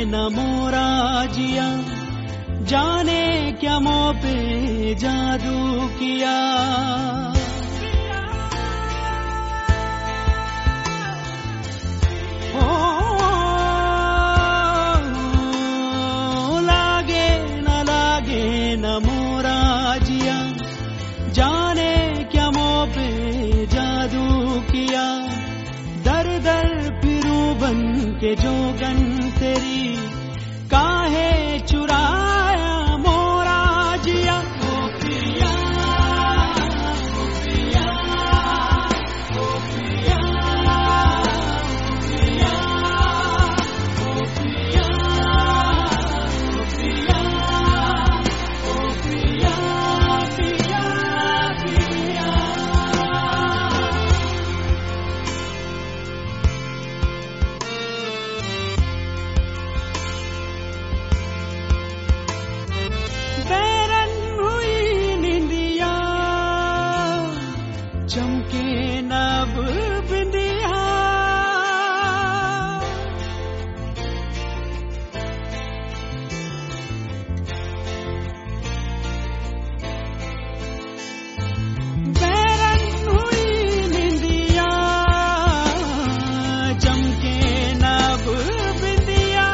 न मोरा जिया, जाने क्या मुँह पे जादू किया। लागे न मोरा जिया, जाने क्या मुँह पे जादू किया। दर दर फिरूं बन के जोगन तेरी, काहे चुराया मोरा जिया। ओ पिया, ओ पिया, ओ पिया, ओ पिया, ओ पिया, ओ पिया, पिया, पिया। बैरन हुई निंदिया, चमके नभ बिंदिया। बैरन हुई निंदिया, चमके नभ बिंदिया।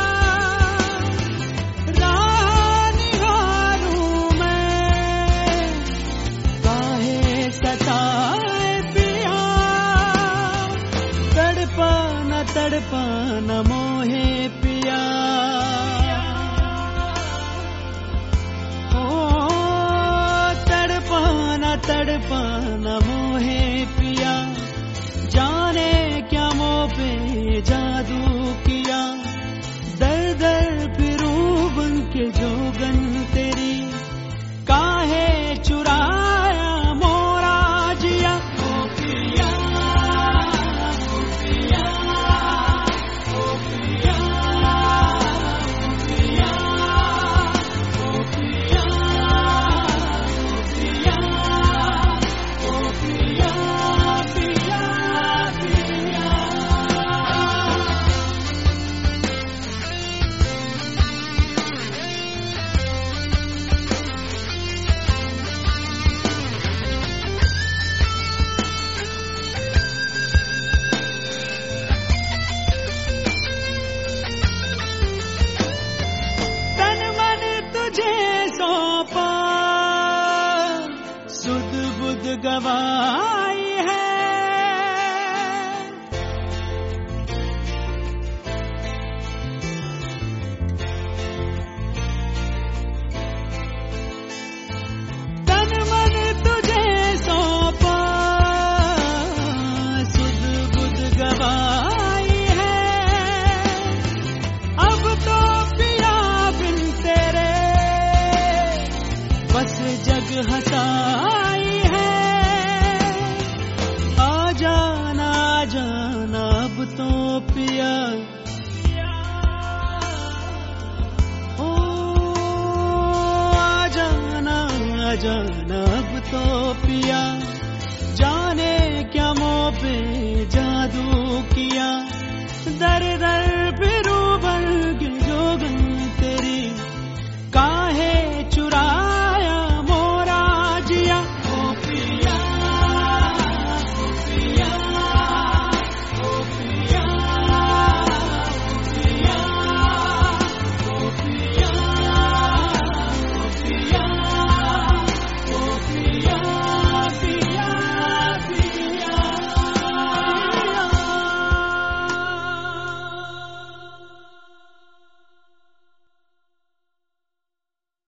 तड़पान मोहे पिया, ओ तड़पान मोहे पिया। जाने क्या मुँह पे जादू किया। दर दर फिरूं बन के जोगन तेरी, काहे चुराया मोरा जिया। ओ पिया, ओ पिया, ओ पिया, ओ पिया, ओ पिया, ओ पिया, पिया, पिया। तन मन तुझे सौंपा, सुध बुध गवाई है। तन मन तुझे सौंपा, सुध बुध गवाई है। अब तो पिया बिन तेरे बस जग हंसाई है। आ जाना अब तो पिया, ओ आ जाना अब तो पिया। जाने क्या मुँह पे जादू किया। दर दर फिर